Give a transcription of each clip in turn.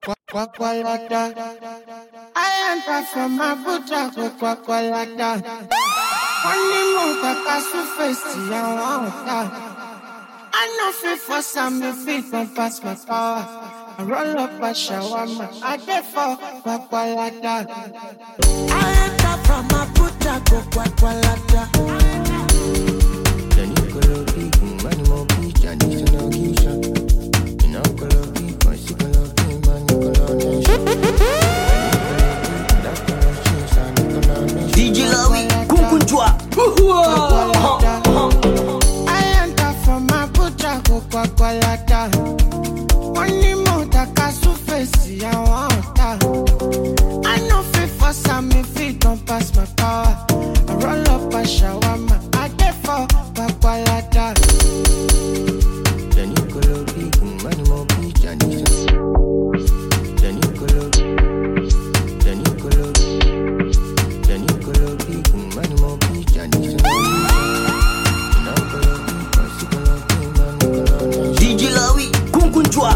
Kwakwalada. I enter from Abuja, go Kwakwalada. Only motor kasu face ya wanta. I know fit for some me fit don't pass my power. I roll up a shawarma, I dey for Kwakwalada. I enter from Abuja, go Kwakwalada. DJ Lawi, Kunkunchwa. I enter from Abuja, go Kwakwalada. Only motor kasu face ya wanta. I know fit for some me fit don't pass my power. I roll up a shawarma, I dey for Kwakwalada. DJ Lawi, Kunkunchwa.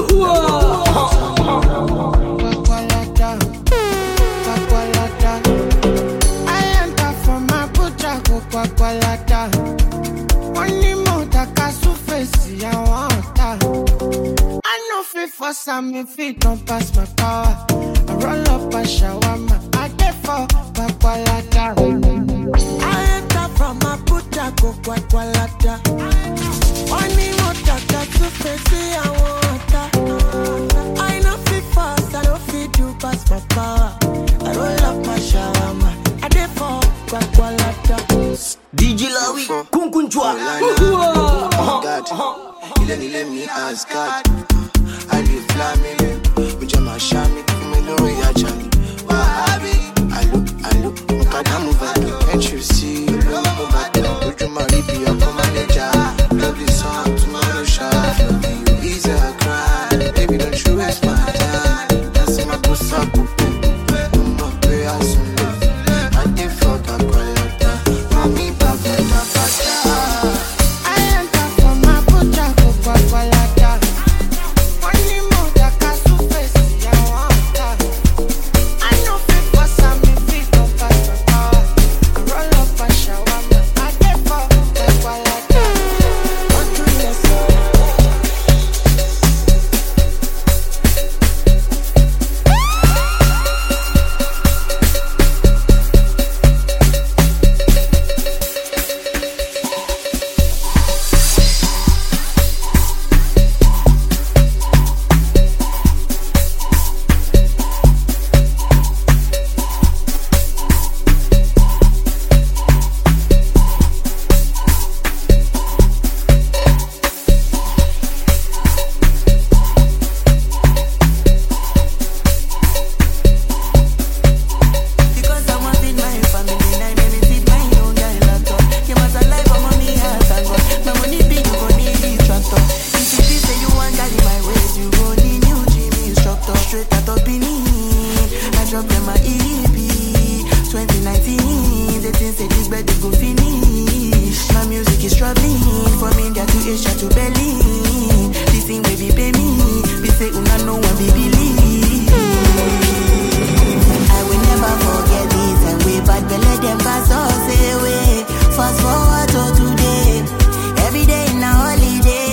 Kwakwalada, Kwakwalada. I enter from Abuja, go Kwakwalada. Only motor kasu face ya wanta. I know fit for some me fit don't pass my power. I roll up a shawarma, I dey for Kwakwalada. I enter from Abuja, go Kwakwalada. Only motor kasu face ya wanta. I know fit fast, I don't fit do pass my power. I roll up my shawarma, I dey for Kwakwalada. DJ Lawi, Kunkunchwa. Let me ask God. I live flaming. With my shami, me know ya chami. Wahabi, I look, Mukadamu Vaki. Can't you see? Look over there. Would you marry be a manager? Love this song, tomorrow shot. Love you, easy a cry. Baby, don't you waste my time. That's my puss up. I'm not very awesome. I did fuck up, mommy, papa, I enter from Abuja, go Kwakwalada. Only motor kasu face ya wanta. I know fit for some me fit don't pass my power. I roll up a shawarma, I dey for Kwakwalada. What do you say? Because I want in my family, I never see my own guy laptop. You must alive for money, heart and God. My money big, you gon' need the tractor. If you feel say you want carry my ways, you gon' need new gym instructor. Straight out of Benin, I drop them my EP. 2019, they think say this bed go finish. My music is traveling from India to Asia to Berlin. This thing baby pay me, we say una no one be believe. I will never forget this and we bad belly them pass us away. Fast forward to today, every day in a holiday.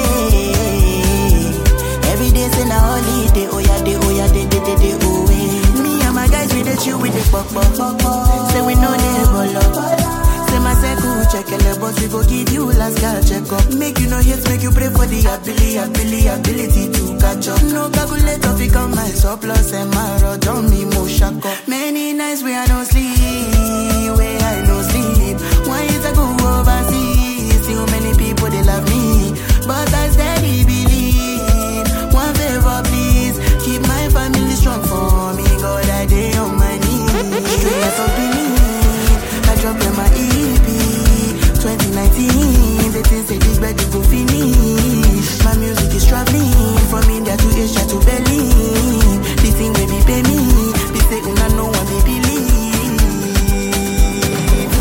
Every day in a holiday, oh yeah, day, oh yeah. Me and my guys we dey chill with the pop. Say we no need bolo. Say my circle check a boss we go give you last call check up. Make you no hate, make you pray for the ability to catch up. No calculator fi come my surplus and my road on me mo shack up. Many nights where I don't sleep, where I no sleep. Why is I go overseas? See how many people they love me, but I steady believe. One favor please, keep my family strong for me. God I day on my knees. Straight out of Benin, I drop in my EP. 2019, they think say this bed go finish. My music is traveling from India to Asia to Berlin. This thing baby pay me, they say una no one they believe.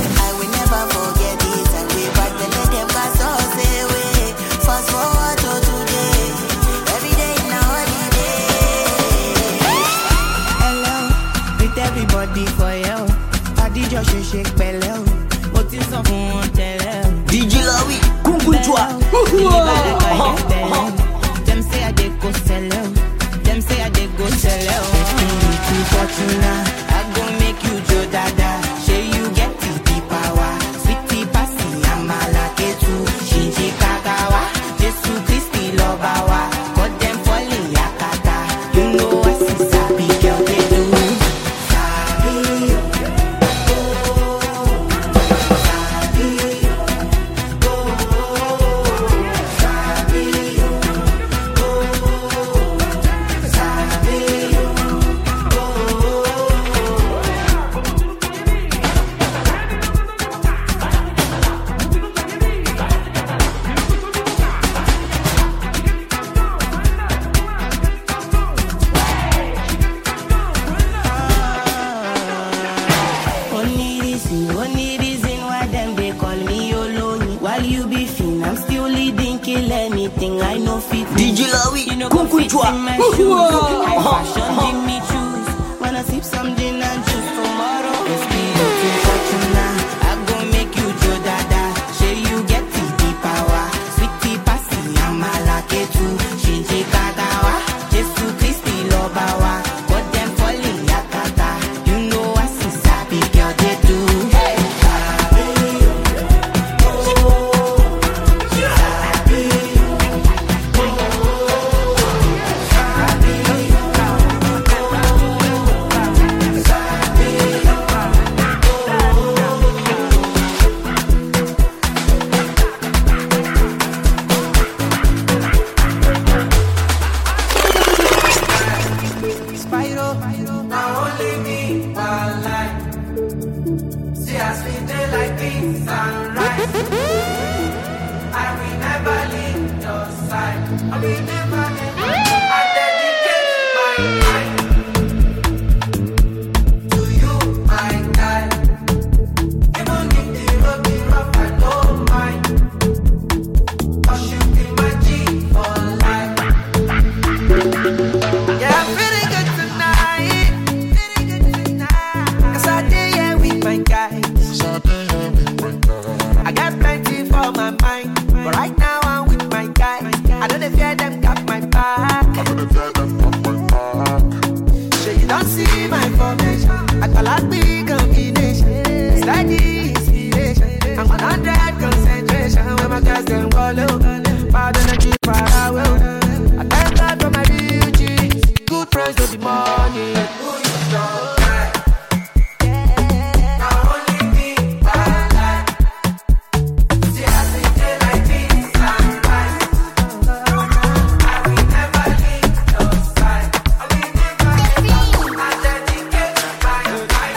DJ Lawi, Kunkunchwa. Them say I dey go sell out. Them say I dey go sell out. Fortuna, I go make you Joe Dada. Say you get the power. Sweetie Passy, I'm a lucky too. Shinji Kagawa, Jesus Christi Lobawa. Got them falling yakata. You know I see sabi girl they do. Sabi, only reason why them they call me Oloni. While you be fin, I'm still leading, kill anything. I know fit. DJ Lawi, You know go fit Kunkunchwa. in my shoes. I fashion give me choose. Wanna sip some gin and juice tomorrow. Let's be looking fortuna. I go make you Joe Dada. Say you get the power. Sweetie Passy, I'm a lucky too. Shinji Kagawa, Jesus Christi Lobawa. Got them falling yakata. You know I see sabi girl they do. Hey, Spyro, now only me one life. See us we day like this sunrise. I will never leave your side. I will never, never. I dedicate my life to you, my guy. Even if the road be rough, I don't mind. 'Cause you be my G for life. Yeah, I'm feeling good tonight. Cause I did yeah with my guys. I got plenty for my mind. But right now I'm with my guys. I don't fear them got my back. So you don't see my formation. I call out big combination. Steady inspiration. I'm 100 concentration. When my guys them follow. Bad energy far away. I thank God for my beauty. Good price to the money. Who is your guy? Now only me, one life. See I see day like this sunrise. I will never leave your side. I will never, never. I dedicate my life.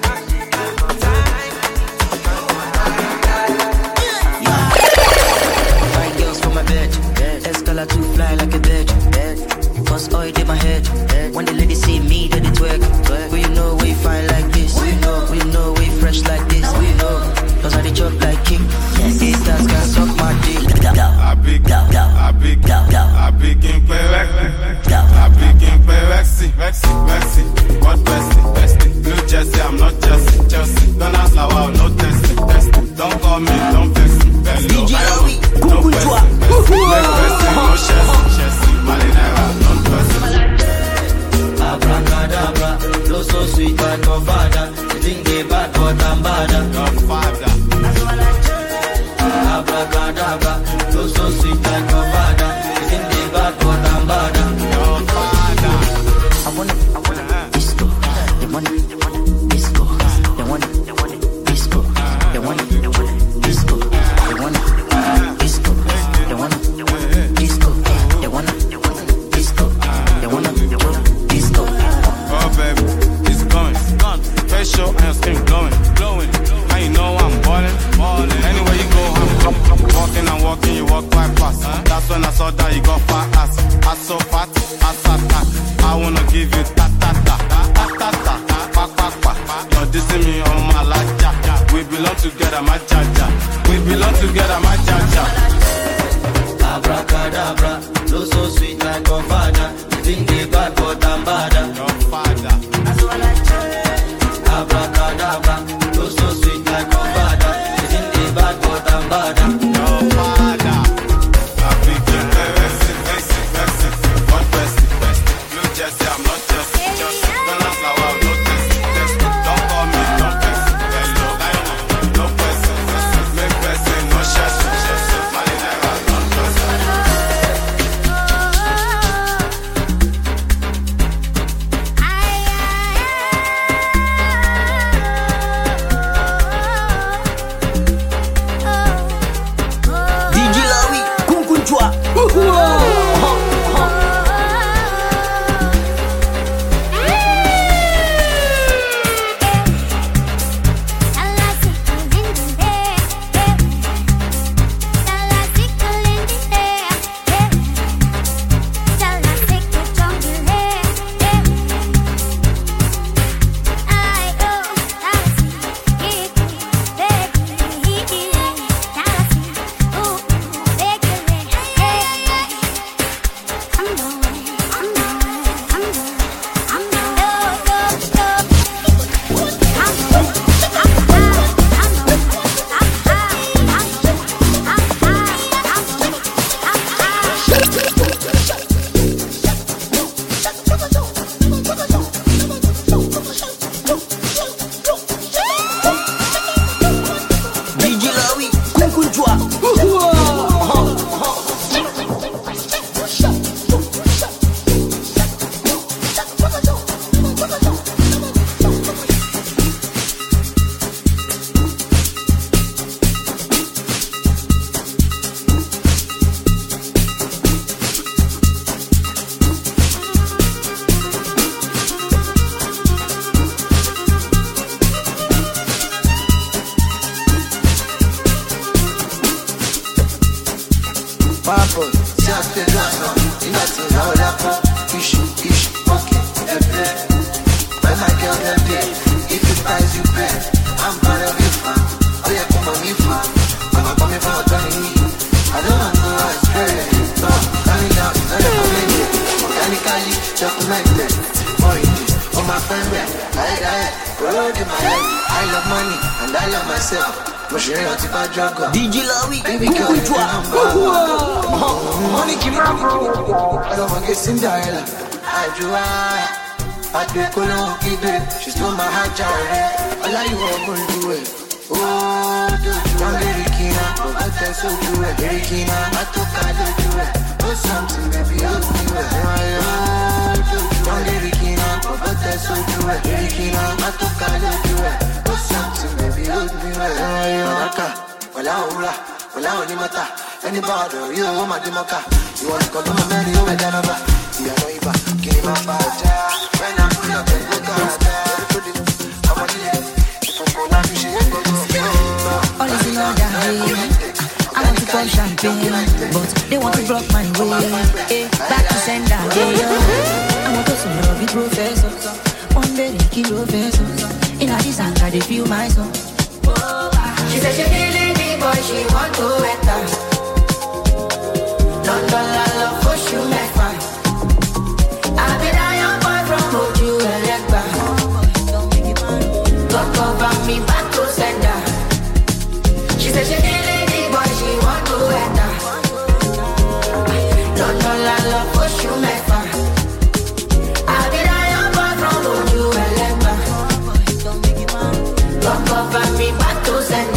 Fine girls for my bed. Escala too fly like a bird. Cause oil in my head. When the ladies see me, then they twerk. Who you know we fine like this? Who you know we fresh like this? Who you know? Cause I they chop like king. Haters can suck my dick. I big in play Vexy. What bestie? New Jersey, I'm not Chelsea. Don't ask how I'll no testing. Don't call me, don't vex me. DJ Lawi, Kunkunchwa. No Chelsea, Malinera, non person. Abracadabra, flow so sweet but no father. You think they bad but I'm badder. Your father. Abracadabra, flow so sweet like no father. You think they bad but I'm badder. Your father. I want it disco. They want it disco. They want it disco. They want it disco. They want it disco. They want it disco. They want it disco. They want it disco. Oh baby, it's going. Facial and your skin glowing. And you know I'm ballin'. Anywhere you go, I'm walking and walking, you walk quite fast. That's when I saw that you got fat ass. Ass so fat, ass attack. I wanna give you ta-ta-ta. You're dissing me on my laja. We belong together, my jaja. Abracadabra, flow so sweet like no father. You think they bad but I'm badder. Your father. Abracadabra, flow so stay lost now. In that thing, now that pop. Issue, okay, play. Buy my girl them there. If you price, you pay. I'm part of your fan. Oh yeah, come on, me fan. I'm coming from a me. I don't want to go astray. No, coming down, I don't come in here. Organically, documented. Oh my friend, I roll in my head. I love money and I love myself. DJ Lawi, baby girl, money keep my I don't want to get Cinderella. I do Colon keep it. She stole my heart, Jared. All I want to do it. Oh, do you want Erikina? But that's so do it. Erikina, I took I do it. Oh, something, baby, I'll do it. Oh, do you want Erikina? But that's so do it. Erikina, I took I do it. Oh, something, baby, I'll do it. Well, I only matter. Anybody, you know my demoka. You want to call me Mary, you may never. You know, if I give my father. When I put up and look at I'm a little. If I pull up, you should all is in order, I want to pour champagne, but they want to block my way. Back to sender, I want to see love professor. One day, kilo pesos. In a design, I feel my soul. She said she feeling me, boy, she want to enter. London, I love for you, my fan. I've been on your boy from Moju and Legba. God cover me back to sender. She said she feeling me, boy, she want to enter. London, I love for you, my fan. I've been on your boy from Moju and Legba. God cover me back to sender.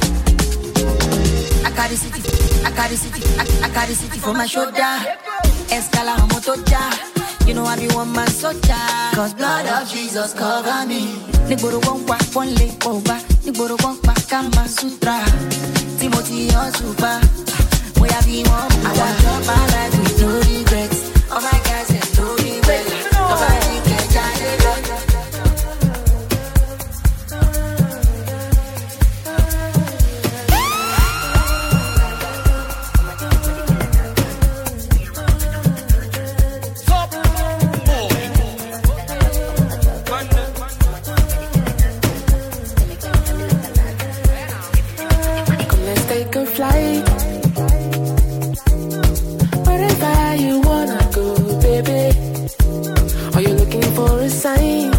I carry city for my shoulder. Escala motoja. You know I be one man soldier. Cause blood of Jesus cover me. Nigboro won't walk one leg over. Nigboro won't walk Kama Sutra. Timothy Osuba. We have been one. I want up my life with no regrets. All my guys have no regrets. Nobody can judge it. Flight. Wherever you wanna go, baby. Are you looking for a sign?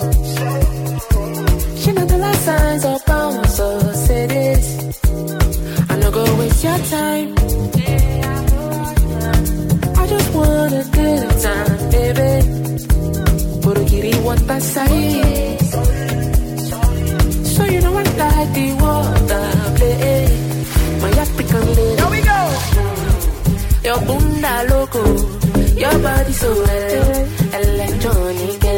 She know the last signs of pounds, so say this. I'm not gonna waste your time. I just want a good time, baby. Burugiri want that side. So you know I like the water play. My African lady. Here we go. Your bunda loco, your body so electronic,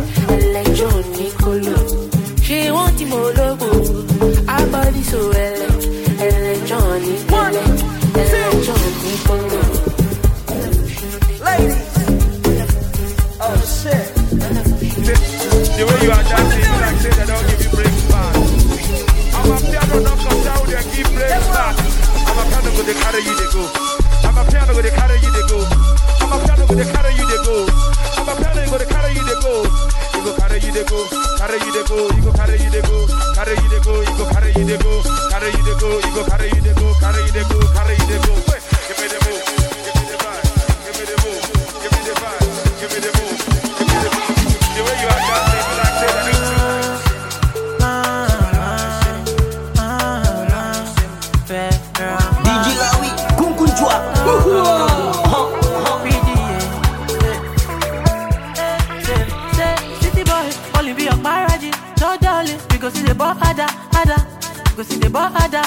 electronic. She want the more logo, our body so electronic, electronic. Ladies, oh shit. The way you are dancing, you like say they don't give you breaks back. I'm a piano, don't come down there, give breaks back. I'm a piano, go they carry you, they go. I'm a piano, go they carry you, they go. I'm a piano, go they carry you, they go. I'm a piano, go they carry you, they go. You go carry you, they go. Carry you, they go. You go carry you, they go. Carry you, they go. You go carry you, they go. Carry you, they go. You go carry you, they go. Carry you, they go. Carry you, they go. Give me the move. Give me the vibe. Give me the move. Give me the vibe. Give me the move. Give me the move. The way you are dancing, you like say that it's true. DJ Lawi, Kunkunjwa. City boy, only be a paraji. No darling, we go see the bar ada. Go see the bar ada.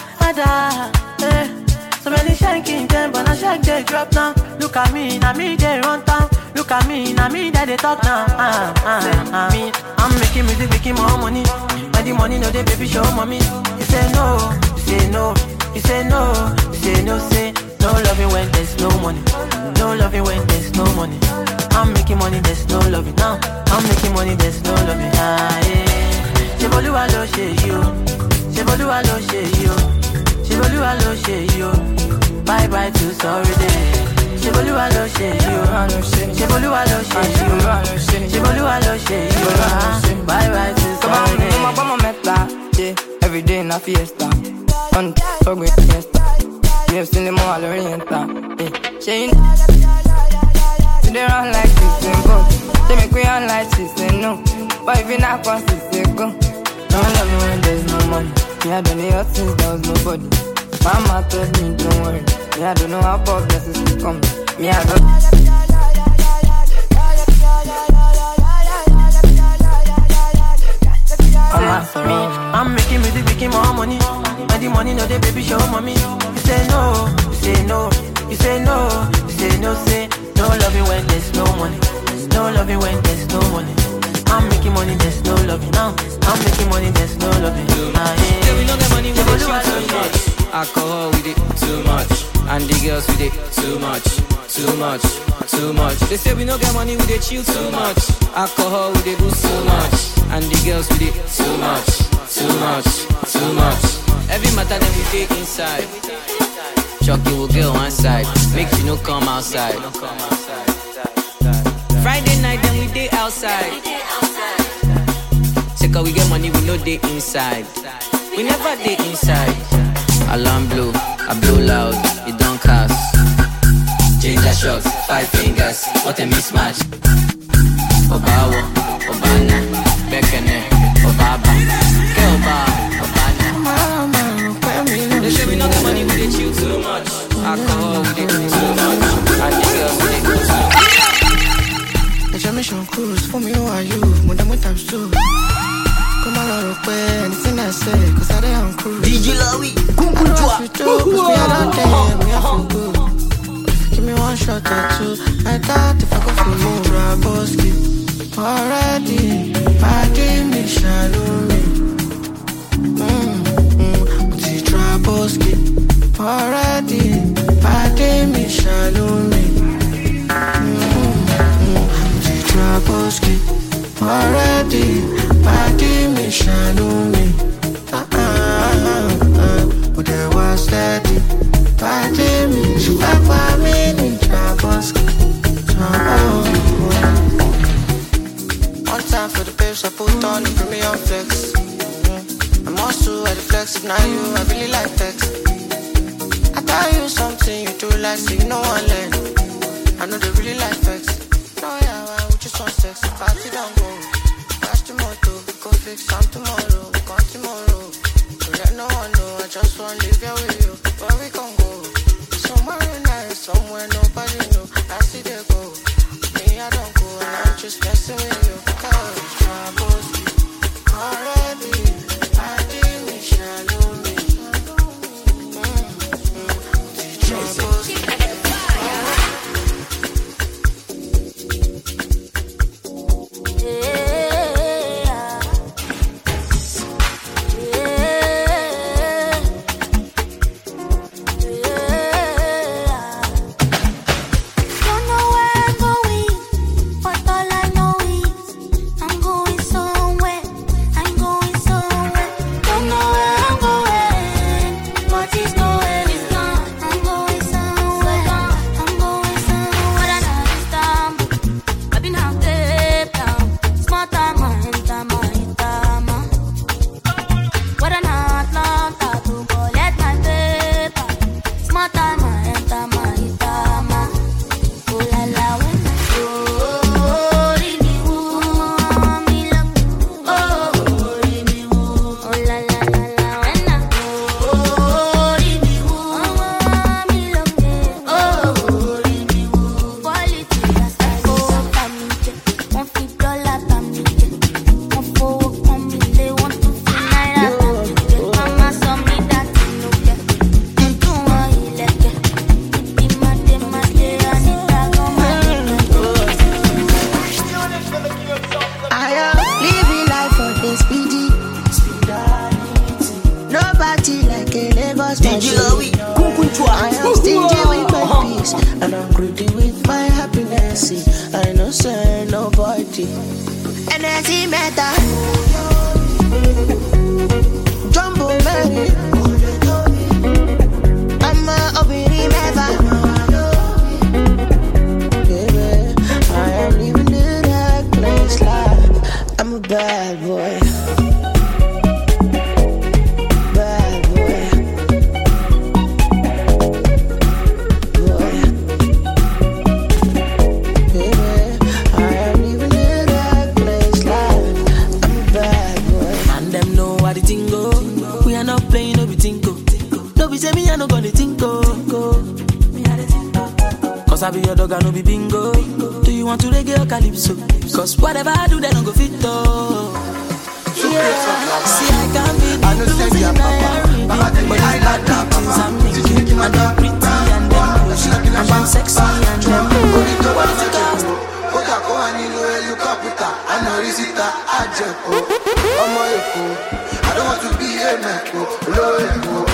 So many shanking them, but I shake they drop now. Look at me, now me they run town. Look at me, now me that they talk now. Me, I'm making music, making more money. When the money no they baby show mommy. You say no, you say no, you say no, you say no, say no loving when there's no money. No loving when there's no money. I'm making money, there's no loving now. I'm making money, there's no loving. She Boluwa lo she you. She Boluwa lo she you. She Boluwa lo she you. Bye bye to sorry day. She Bolúwa ló ṣe yìí. Ṣé Bolúwa ló ṣe yìí. Ṣé Bolúwa ló ṣe yìí. Bye bye to Sunday. Come on, meta, yeah. Every day in a fiesta. On talk with fiesta. We have seen them all oriental. Yeah. She they run like this and go. They make me run like this and no. But if you're not consistent, go. Don't love me when there's no money. Yeah, I don't need your things, there was nobody. Mama told me, don't worry. Yeah, I don't know how about blessings to come. Me, I don't. I'm making music, making more money. And the money, no, they baby show mommy. You say no, you say no, you say no, you say no, say no loving when there's no money. No loving when there's no money. I'm making money, there's no loving now. I'm making money, there's no loving. Yeah, we don't get money, we don't chill too much. Alcohol with it too much. And the girls with it too much. Too much, too much. They say we don't get money, we dey chill too much. Alcohol we dey do so much. And the girls with it too much. Too much, too much. Every matter then we take inside. Chucky will go one side. Make you no come outside. Friday night then we day outside. Say cause we get money we no day inside. We never day inside. Alarm blow, I blow loud, it don't cast. Ginger shots, 5 fingers, what a mismatch. Obawo, Obana, Bekene, Obaba, Keoba, Obana. They say we no get money, we dey chill too much. Alcohol, we dey do too much. And the girls, we dey do too much. Mission cruise, for me, who are you? More than times two. Come on, anything I say, cause I dey on cruise. DJ Lawi, Kunkunjwa. Cause we are out there, we are for good. Give me one shot or two. I thought if I go for you, Raboski. Already, my game is shallow. Raboski. Already, my game is shallow. Raboski. Already, my game is shallow. But there was steady. My game is one time for the babes, I put on the premium flex. I'm also at the flex, if not you, I really like text. I tell you something, you do like, so you know one leg. I know they really like flex. No, yeah, we just want sex, party don't go. Catch the motor, go fix some tomorrow, come tomorrow. Don't let no one know, I just want to live here with you. Where we can go? Somewhere nice, somewhere nobody know. I see they go. Me, I don't go, and I'm just messing with you. Cause troubles already, I didn't shallow me. Troubles. bad boy. Me, I no gonna think cause I be your dog, I no be bingo. Do you want to reggae or calypso? Cause whatever I do, they don't go fit though. Yeah. See, I can be the blues in Nairobi, but I like the things I'm making. And I'm pretty and them bushy, and I'm sexy and them good. What is it cost? I don't want to be a man.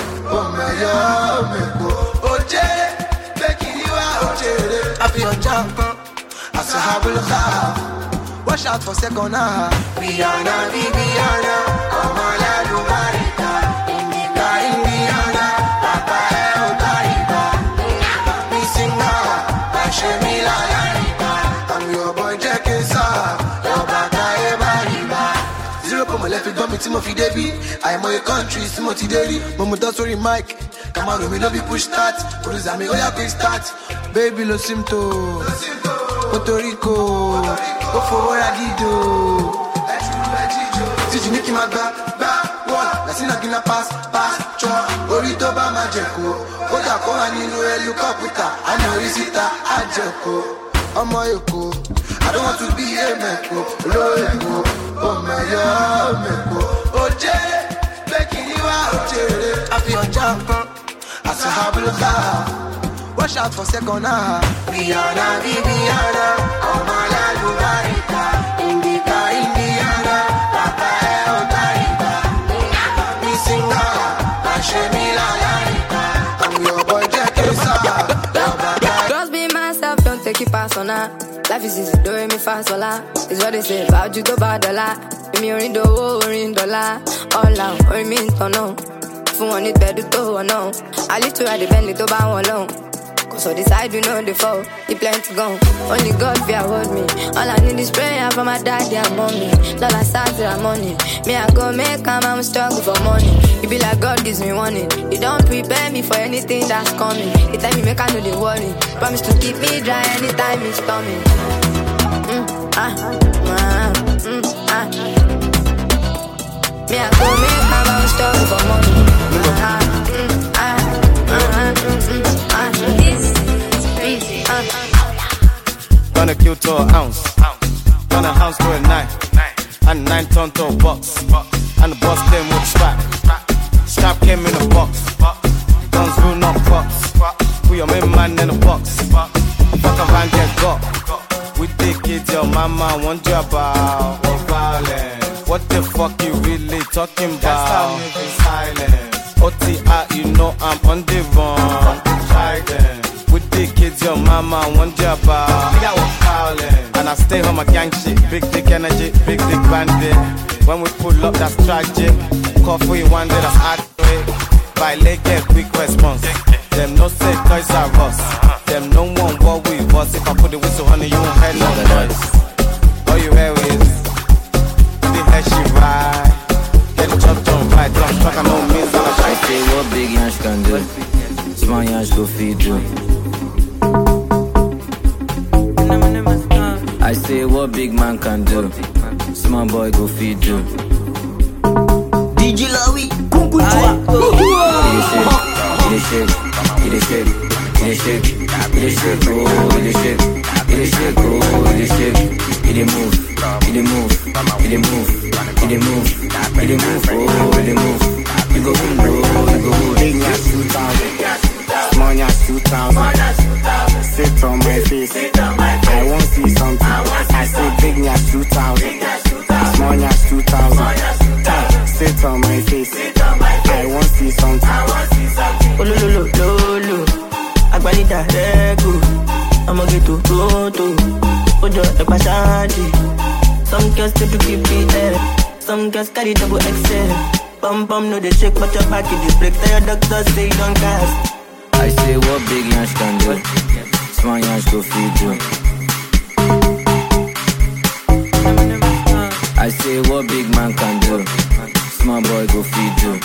Watch out for second half. Rihanna, Viviana, Omala, Lumarita, Indiana, Papa, Otariba, Missing now, Ashemila, I'm your boy, Jackie, your Bata, Ebariba. Zero for my left, it don't be Timothy Davy. I am a country, Timothy Davy. Mama, that's sorry, Mike. Come on, we love you, push start. What is that? Me, oh, yeah, quick start. Baby, lo simto. Puerto Rico. Go for what I did, do. Si tu n'es qui m'a one. La sina qui n'a passe, choi. Orito ba ma jeko. Oda ko aninu eluka puta. Anorisita, ajeko. Omo yoko. I don't want to be a meko. Lo eko. Oh, my, yeah, meko. Oje. I feel jump I saw how we look out. Watch out for second half. Rihanna, Viviana, Omala, Lumarita, Indiana, Papa, Otariba, Missing now, Ashemila, I'm your boy, Jackie, Girls be myself, don't take it personal. Life is easy, do me fast, hola. It's what they say about you, go bad, dollar. Me orin do, orin dollar. All out, orin me turn on. Fun one it better to or no. I live to ride the Bentley to buy one long. Cause on the side we know the fall. The plenty gone. Only God fear hold me. All I need is prayer for my daddy and mommy. Dollar start to the money. Me I go make time, I'm struggle for money. It be like God gives me warning. You don't prepare me for anything that's coming. The time you make I know the worry. Promise to keep me dry anytime it's coming. Me I go make time, I'm struggle for money. Gonna kill to an ounce, turn a house to a 9, and 9 ton to a box, and the boss came with strap came in a box, guns rule not box, put your main man in a box, fuck a van get got, we take it your mama want you about, violence, what the fuck you really talking about, silence, OTI you know I'm on the run, with the kids, your mama want you about. And I stay home, my gang shit. Big dick energy, big dick bandit. When we pull up, that's tragic. Coffee one day, that's accurate. By leg, get quick response. Them no say toys are us. Them no one what we was. If I put the whistle on you, you won't hear no noise. All you hear is the head she ride. Get the chop done right. Don't talk, I know means I say what big yansh can do. Small yansh go feed you. I say what big man can do. Small boy go feed you. DJ Lawi, Kunkunjwa. It is shake, it is shake, it is shake, it is shake, oh, it is shake, it is shake, oh, it is shake, it is move, it is move, it is move, it is move, it is move, oh, it is move. You go boom, bro, you go boom. Big yash 2000, small yash 2000. Sit on my face, I won't see something. I say big yash 2000, small yash 2000. Sit on my face, I won't see something. Oh lo lo lo lo, agbanita rego, I'ma get to roto, ojo epashanti. Some girls tend to keep it there, some girls carry double XL. Bum bum no they shake but your back in the break. Tell your doctor say you don't cast. I say what big yansh can do. Small yansh go feed you. I say say what big man can do, small boy go feed you.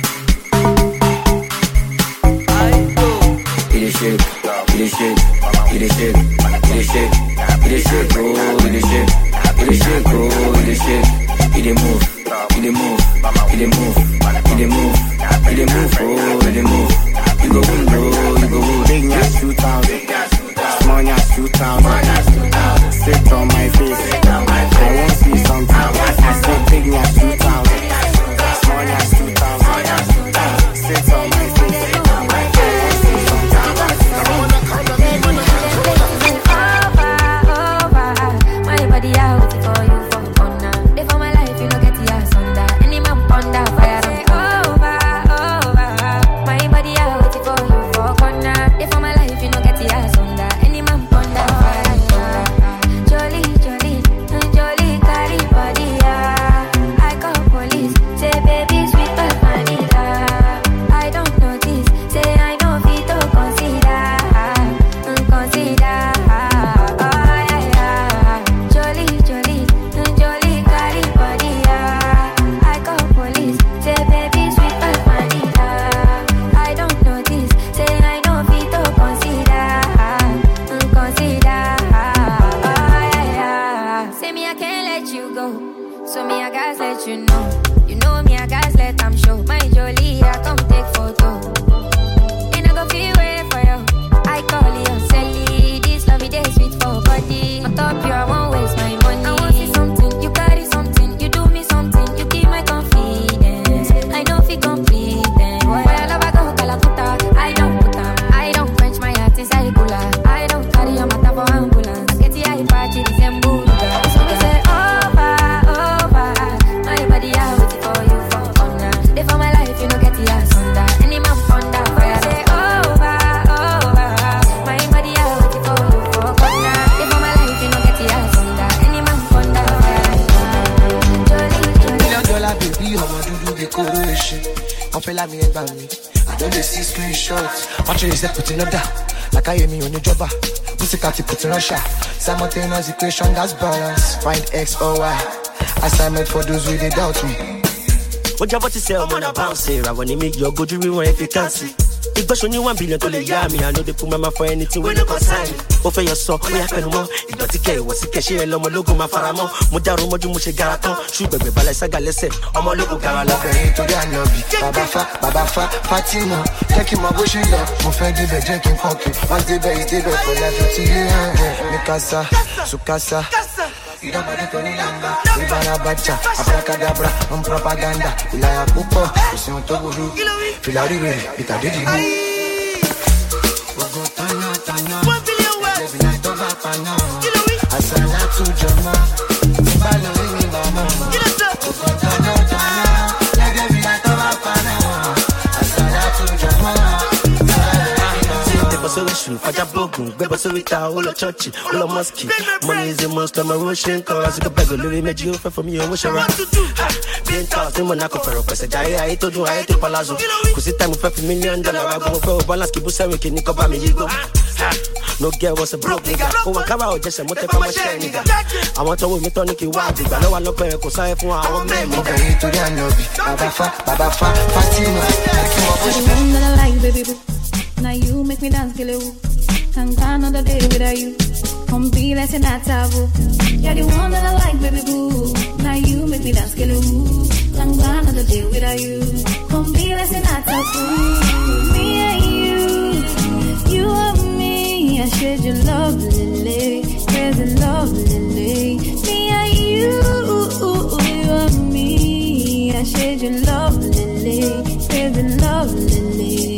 It is shake, it is shake, it is shake, it is shake, it is shake, oh, it is shake, it is shake, oh, it is shake, it is move, it is move, it is move, it is move, it is move, oh, it is move. You go win, bro, you go win. Big ass 2,000, small ass 2,000. Sit on my face, I won't see something. I said big ass 2,000, small ass 2,000. Sit on my face, I won't see something. My body out for you for honor. They for my life, you know get the ass under. Any man ponder fire over. My body out for you for corner. They for my life, you know get the ass under. Any man ponder fire under. Jolly, carry body, I call police, say baby sweet but vanilla. I don't notice, say I know fit to consider. Oh yeah. Jolly, carry body, I call police, say baby sweet but vanilla. I don't notice, say I know fit to consider. Oh yeah. Say me I can't let you go, so me I gotta let you know. You know me I gotta let them show. My Jolie, I come take photo. And I go feel wait for you. I call you Sally. This love day sweet for body. On top you, I won't waste my money. I want see something, you carry something, you do me something, you give my confidence. I know if you complete them. Boy, I love I go Calacuta. I don't quench my heart inside cooler. I don't carry your matter for ambulance. I get the high party, this and boo. So me say over. My body out for you for honor. They for my life, you know get the ass under. Any man ponder fire. Say over. My body out for you for honor. They for my life, you know get the ass under. Any man ponder fire. $1 million baby, ọmọ dúdú decoration. Wọ́n fẹ́ lámì ẹgbà mi. I don't dey see screenshots. Watch it, put in order. Like I hear me on the jobber. Pussycat put in Russia. Simultaneous equation, that's balance. Find X or Y. Assignment for those who they doubt me. What you about to say? I'm on a bounce here. I want to make your go to rewind if you can't see. If I show you $1 billion to lay me, I know they put my mouth for anything when you consign me. Over your soul, we have no more. It got to get what's the cash here, Lomo logo, my faramo. Mudaru Moju Mushe Garaton, shoot baby, Balasaga, listen. I'm a logo Garala. To the Anobi, Baba Fa, Fatima, taking my bush in love. Mufedi, the drinking coffee. Once the base, they go for life to you. Mikasa, Sukasa. Idabadi Tony Lamba, Ibana Bacha, Abracadabra, propaganda, Ilaya Pupo, Usion Toguru, Filari, Pitadidi. Tanya, $1 billion Tanya, Asala to Jama, Balori Mama, Asala to Jama. Money is a must, I'm a Russian cause I beg a little image you from you. What's your being tossed in Monaco for a person. I told you I hate the palazzo. Cause it's time for $1 million. I go for balance, keep us can you cover me? You go. No girl was a broke nigga. Oh, I come out just a motor from a share nigga. I want to win me Tony Wild, but no one look at because I have one man. Okay, to the Anobi, Baba Fa, Fatima. The one that I like, baby boo. Now you make me dance, kill it. Can't go another day without you. Come be less than that taboo. You're the one that I like, baby boo. Now you make me dance, kill it. Can't go another day without you. Come be less than that taboo. Me and you and me. I shared your love, Lily. There's a love, Lily. Me and you and me. I shared your love, Lily. There's a love, Lily.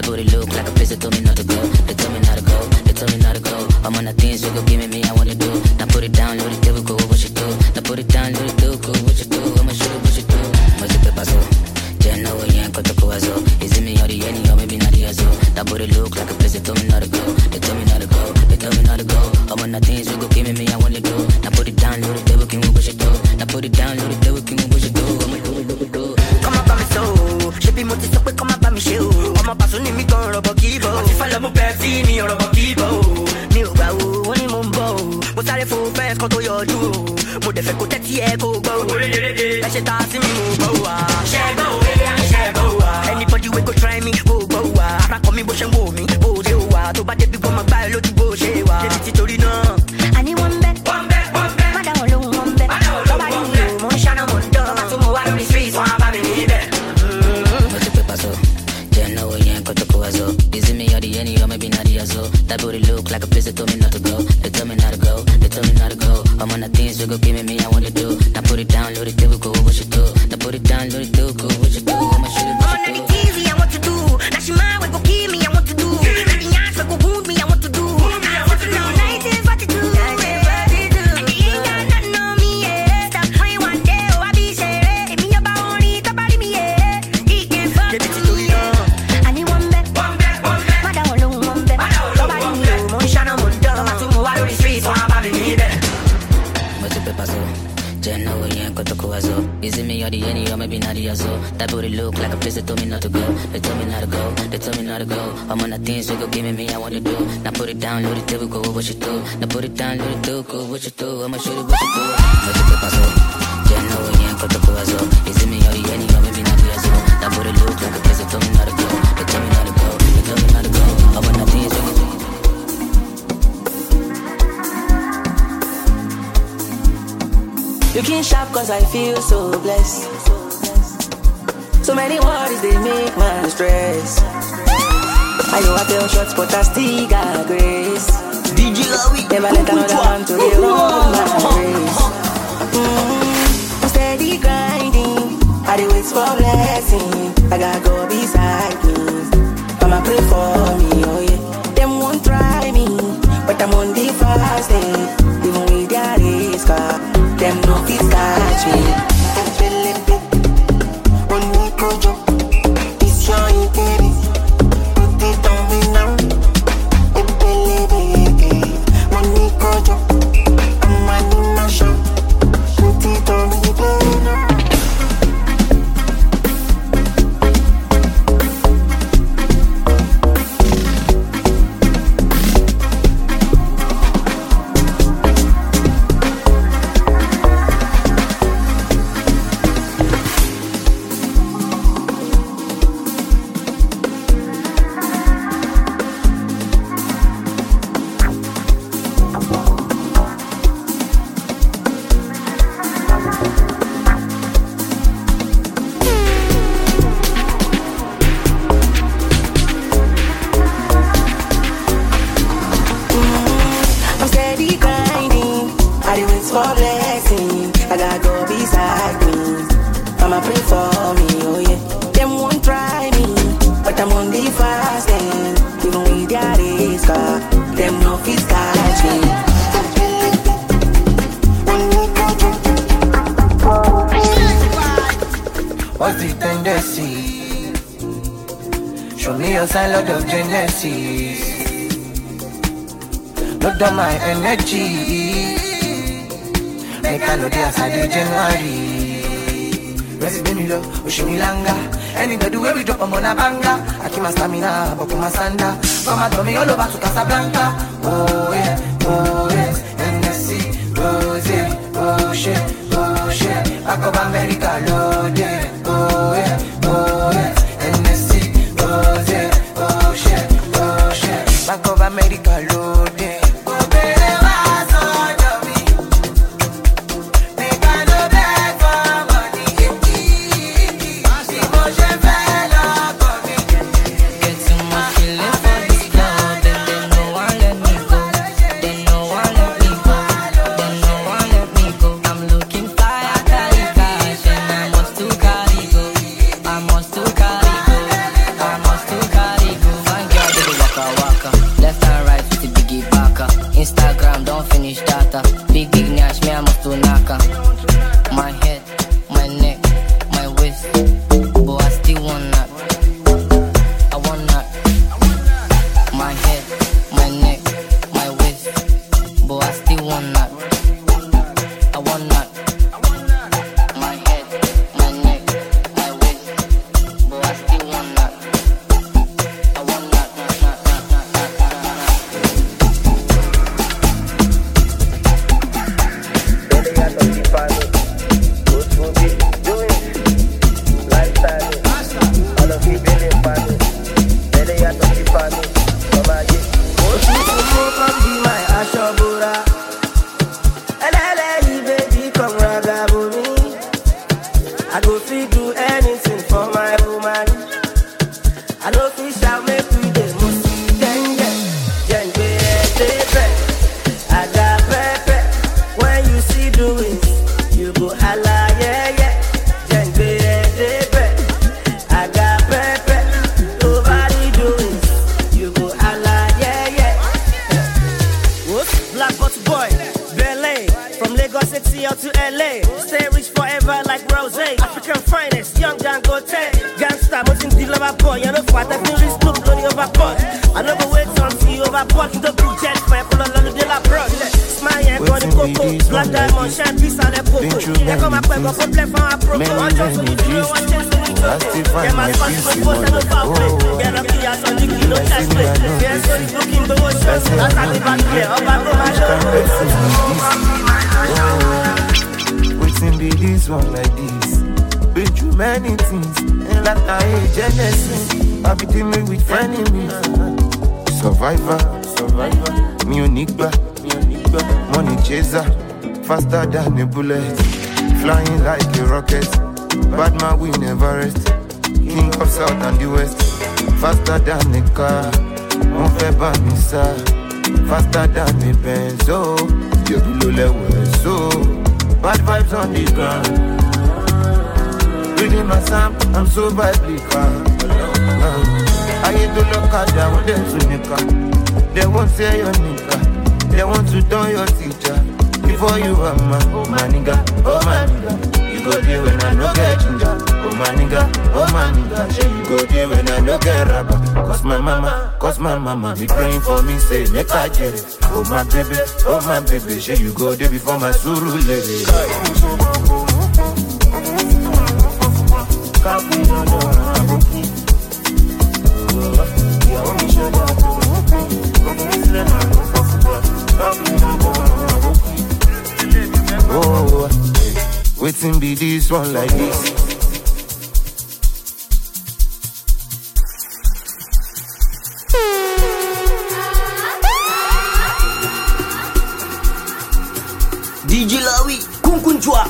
That booty look like a place that told me not to go. They told me not to go, they told me not to go. I'm on the things you go give me, I wanna do. Now put it down, load it, devil go, what you do? Now put it down, load it, devil go, what you do? I'ma show you what you do. Much of paper so. Jenna, we ain't got to go as well. Is it me or the any, or maybe not the as well? That booty look like a place that told me not to go. They told me not to go, they told me not to go. I'm on the things you go give me, I wanna do. Now put it down, load it, devil king, what you do? Now put it down, load it, devil king, what you do? I'ma do it, do it, do it. Come up by me so, she be multi so quick, come up by me show. I'm a person in me gon' rubber kibo. If I love my Pepsi, me or rubber kibo. Me o ba o, oni mo mbo. Mo sáré fo fence kan tó yọjú o. Mo dẹ̀ fẹ́ kó tẹ́tí ẹ kó gbọ́ o. Ẹ ṣe ta sí mi mo gbọ́ wa. Ṣẹ́gbọ́ o, ṣẹ́gbọ́ wa. Anybody wey go try me, mo gbọ́ wa. Ara kọ mi bó ṣe ń wò mí, bó ṣe wà. Tó bá débi gbọ́ máa gbá ẹ lójú bó ṣe wà. Débi tí torí náà. Àní wọ́n bẹ́, má dá wọn lóhùn wọ́n bẹ́. Lọ́ba yìí mi ò mọ̀ ń ṣáná mọ̀ ń dán. Bàbá tó mo wá lórí street, wọ́n á bá mi níbẹ̀. Is it me or the any or maybe not the as well? That booty look like a place that told me not to go. They told me not to go, they told me not to go. I'm on the things you go give me, I wanna do. Now put it down, load it, devil go, what you do? Now put it down, load it, devil go, what you do? I'ma shoot it, what you do? I'm on the TV, I want to do. Now she mine, we go kill me, I want to do. Now the yards, we go wound me, I want to do. I want to know 1942. And they ain't got nothing on me, yeah. Stop praying one day, oh, I be shit. If me about only, top body me, yeah. He can't fuck with me, yeah. I need one back. My down low, one back. Nobody know, mon shana, mon dog. I'm to move out of the streets, so I'm about to need it. What's the paper so? Jenna, we ain't got to go as well. Is it me or the any or maybe not the as well? That booty look like a place that told me not to go. They told me not to go, they told me not to go. I'm on the things you go give me, I wanna do. Now put it down, load it, devil go, what you do? Now put it down, load it, devil go, what you do? I'ma show you what you do. What's the paper so? Jenna, we ain't got to go as well. Is it me or the any or maybe not the as well? That booty look like a place that told me not to go. They told me not to go, they told me not to go. I'm on the things you go. Looking sharp cause I feel so blessed. So many worries they make man stress. I know I feel shots but I still got grace. DJ Lawi, never let another man to the run my race. I'm steady grinding, I dey wait for blessing. I gotta go beside me, Mama pray for me, oh yeah. Them won't try me, but I'm on the fast day. Even with their race car, them no fit catch me. When we go jump, it's your baby. Put it on me now. When we go jump, I'm running my show. Put it on me, baby now. Lot of genesis, load on my energy. Make I know the outside January. Resident love, Ushimilanga. Anybody where we drop, I'm on a banger. I keep my stamina, but my sanda. Come and throw me all over to Casablanca. Oh yeah, oh yes, NSC, Rose, oh shit, back of America, loaded. Oh yeah, oh yes, NSC, Rose. Bank of America loaded. I must to carry go. I know fish out make we dey must jenge I got pepe. When you see doings, you go holla yeah yeah. Jenge I got pepe. Nobody doings, you go holla yeah yeah. Whoops, Black Bottle Boy, Berlin, from Lagos ATL to LA. Stay rich forever like Rose. African finest, young Dangote. Gangsta, most in the lover boy. You know what I feel is look bloody overboard. I never wait until you overboard. The blue jet, my pull on the la broad. Smile and body cocoa, black diamond, shine piece on the poco. Here come my peg up, play for our pro. One just so you know what chance so you know. Yeah, my fans for post and no foul play. Yeah, the PS on the kilo chest play. Yeah, so you looking the ocean. That's how the back here. Up and go my show. Waiting be this one like this. Been through many things. And like I hate Genesis. I be dealing with frenemies. Survivor. Me unique money chaser. Faster than a bullet. Flying like a rocket. Bad man we never rest. King of South and the West. Faster than a car. Mon fait banissa. Faster than a benzo. You below level so. Bad vibes on the ground. Reading my psalm, I'm so biblical. I hate to look at them with them to nigga. They won't say your nigga. They want to turn your teacher. Before you are man, oh my nigga, oh my nigga. You go there when I no get ginger. Oh my nigga, you go there when I no get rubber. Cause my mama be praying for me, say make I get it. Oh my baby, shey you go there before my suru lady. Oh, waiting be this one like this. DJ Lawi, Kunkunchwa.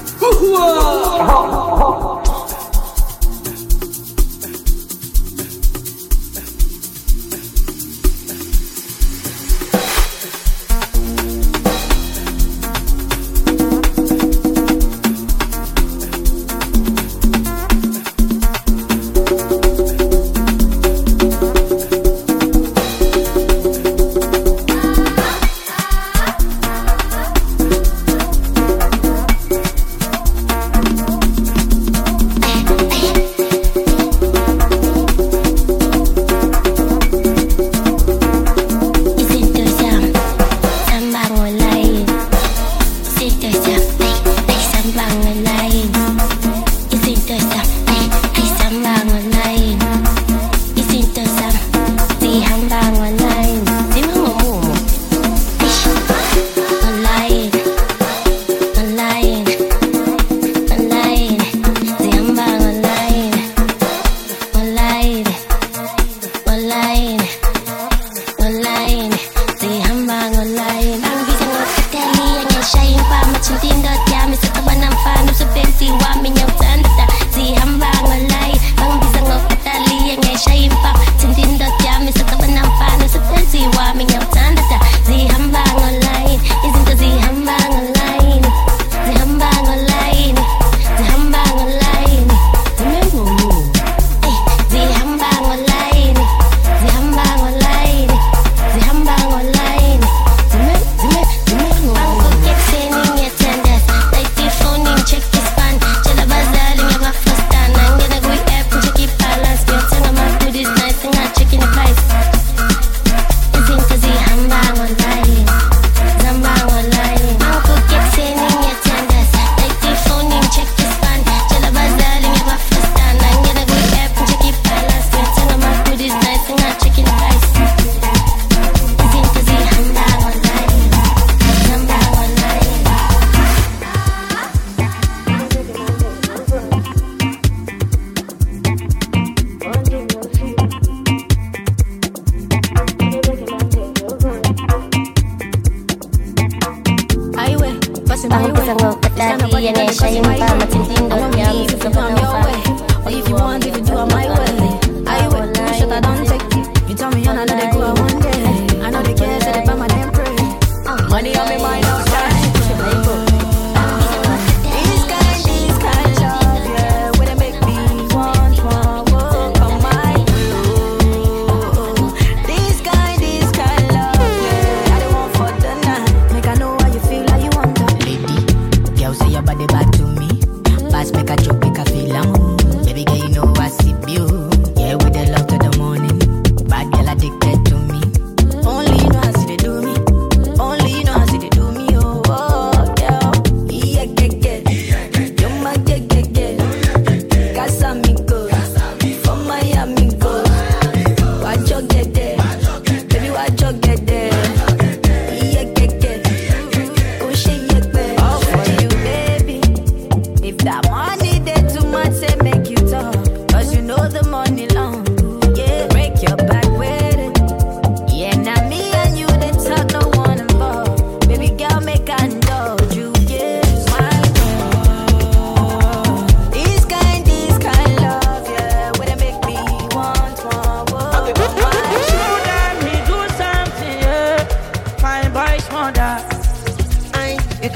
Or if you want, if you do it my way. I will, shut that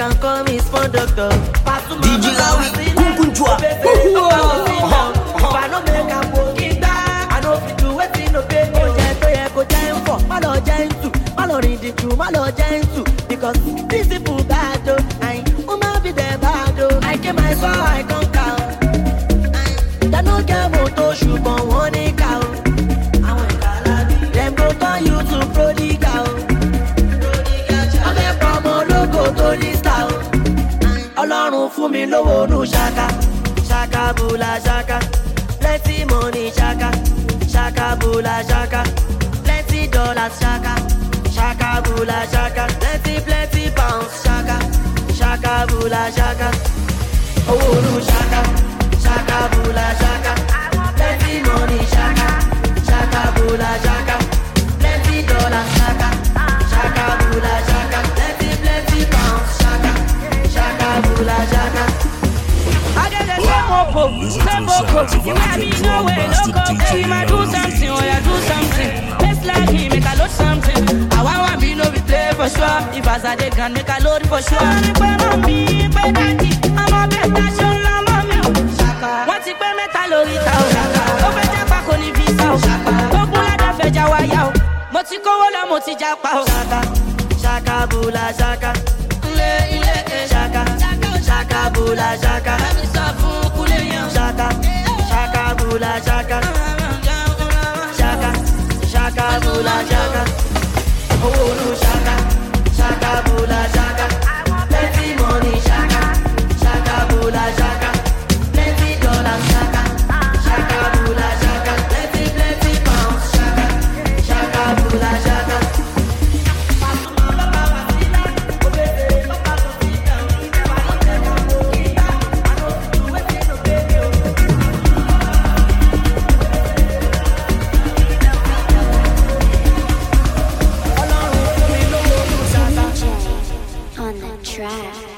can call me small doctor. DJ Lawi, Kunkunchwa. If I no make a walking back, I know fit do wetin no pay me. Go giant for, malo giant two, malo read the true, malo giant two. Because these people bad though, I Uma be the bad though. I came my soul, I can't count. They no get motor shoe, but one cow. Them go turn you to prodigal. I'm a promo logo to this town. Ọlọ́run fún mi lówó nù ṣaka. Shaka bula shaka, plenty money shaka, shaka bula shaka, plenty dollars shaka, shaka bula shaka, plenty pounds shaka, shaka bula shaka, oh no shaka, shaka bula shaka, plenty money shaka, shaka bula shaka, plenty dollars shaka, shaka bula shaka, plenty pounds shaka, shaka bula shaka. You might be nowhere, look okay, you might do something, or you do something. Let's like him, make a load something. I want be no be play for sure. If I say they can make a load for sure. I'm a better show, I'm a me. What's it when metal or it out? Open the back on the visa. Popular da feja waya. Motiko wala moti japa. Shaka bula shaka, shaka, shaka bula shaka. Shaka, shaka bula shaka, shaka, shaka bula shaka, oh no shaka, shaka bula shaka, plenty money shaka, shaka bula shaka, plenty dollars shaka, shaka bula shaka, plenty pounds shaka, shaka bula shaka. On the track.